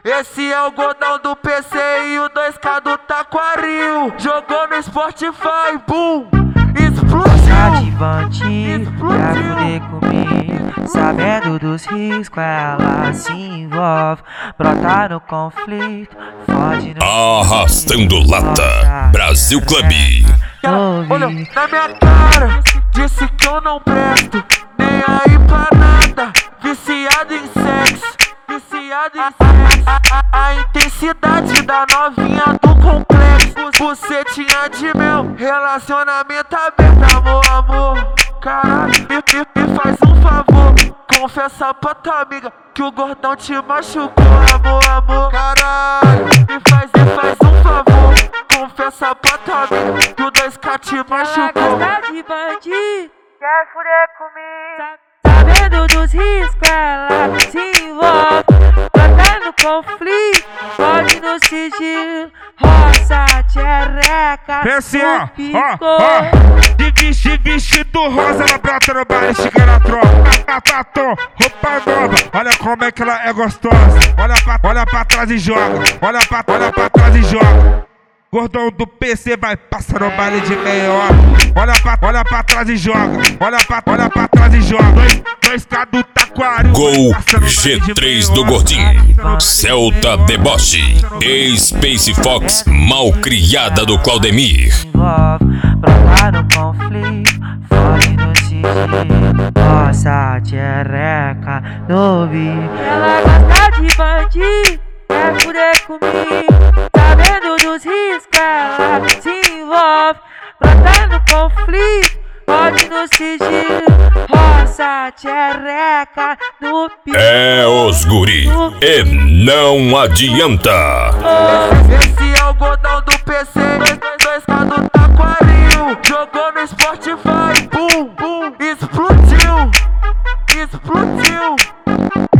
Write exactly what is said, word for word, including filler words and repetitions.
Esse é o gordão do P C e o dois K do Taquaril. Jogou no Spotify, boom, Tá de explodiu. bandido, quer fuder comigo. Sabendo dos riscos, ela se envolve. Brota no conflito, fode no Arrastando lata, Brasil Club. Olha na minha cara, disse que eu não presto, nem aí pra nada. Viciado em sexo, viciado em sexo. A, a, a intensidade da novinha do complexo. Bucetinha de mel, relacionamento aberto. Amor, amor, caralho, me, me, me faz um favor. Confessa pra tua amiga que o gordão te machucou. Amor, amor, caralho, me faz, me faz um favor. Confessa pra tua amiga que o dois K te machucou. Ela gosta de bandido, quer fuder comigo. Sabendo dos riscos, ela se envolve. Brota no conflito, pode no sigilo. Roça, tchereca, Esse no ó, pico. ó, ó. De vestido, vestido rosa, ela brota no baile, chega na tropa. Batom, roupa nova, olha como é que ela é gostosa. Olha pra, olha pra trás e joga, olha pra, olha pra trás e joga. Gordão do P C vai passar no baile de meiota. Olha pra, olha pra trás e joga, olha pra, olha pra trás e joga. Dois, dois K do Taquaril. Gol G três do Gordinho, Celta Deboche, Space Fox Malcriada do Claudemir. Brota no conflito, fode no sigilo. Nossa, tchereca, no bico. Ela gosta de bandido, quer fuder comigo. Sabendo dos riscos, ela se envolve. Brota no conflito, pode no sigilo. Roça, tchereca, no pico. É os guri, e não adianta. Esse é o gordão do P C, dois K do Taquaril. Jogou no Spotify, boom, boom, explodiu, explodiu.